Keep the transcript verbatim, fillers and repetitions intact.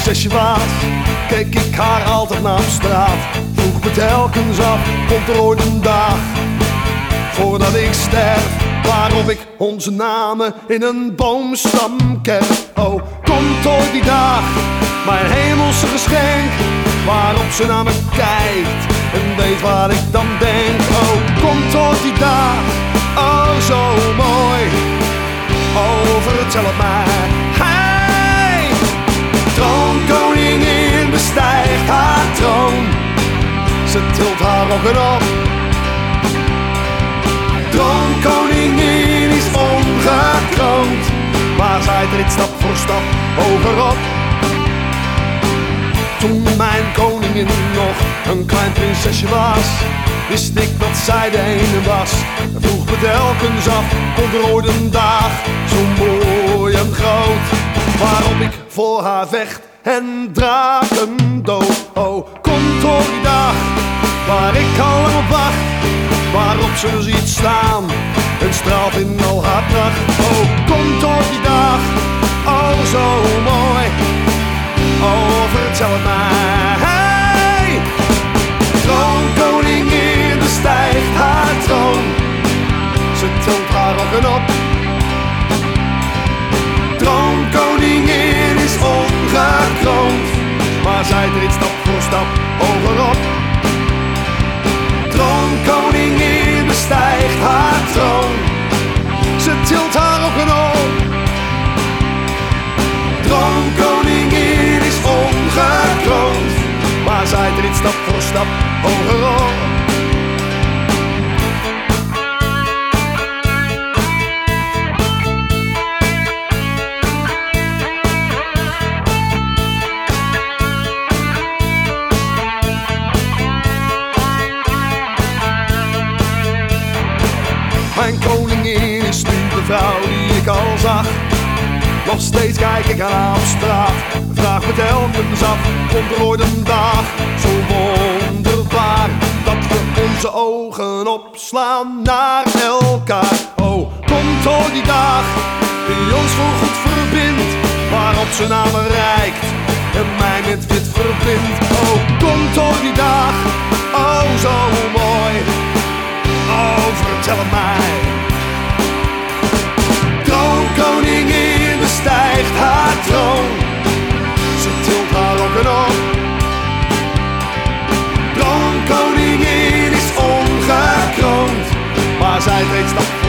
prinsesje was, keek ik haar altijd naar op straat. Vroeg me telkens af, komt er ooit een dag voordat ik sterf, waarop ik onze namen in een boomstam kerf. Oh, komt ooit die dag, mijn hemelse geschenk, waarop ze naar me kijkt en weet wat ik dan denk. Oh, komt ooit die dag, oh zo mooi, oh vertel het mij. Hey, troonkoningin bestijgt haar troon, ze tilt haar rokken op. Troonkoningin is ongekroond, maar zij treedt stap voor stap hogerop. Toen mijn koningin nog een klein prinsesje was, wist ik dat zij de ene was. En vroeg me telkens af, komt er ooit een dag zo mooi en groot, waarop ik voor haar vecht en draken dood. Oh, komt ooit die dag waar ik al lang op wacht, waarop ze ziet staan en straalt in al haar pracht. Oh, komt ooit die dag, oh zo mooi, oh vertel het mij. Hey, troonkoningin bestijgt haar troon, ze tilt haar rokken op. Troonkoningin is ongekroond, maar zij treedt stap voor stap hogerop. Troonkoningin bestijgt haar troon, ze tilt haar rokken op. Troonkoningin is ongekroond, maar zij treedt stap voor stap hogerop. Mijn koningin is nu de vrouw die ik al zag. Nog steeds kijk ik haar op straat, vraag me telkens af, komt er ooit een dag zo wonderbaar dat we onze ogen opslaan naar elkaar. Oh, komt ooit die dag die ons voorgoed verbindt, waarop ze naar me reikt en mij met wit verbindt. Oh, komt ooit die dag, oh zo mooi, oh vertel het mij. Troonkoningin bestijgt haar troon, ze tilt haar rokken op. Troonkoningin is ongekroond, maar zij treedt stap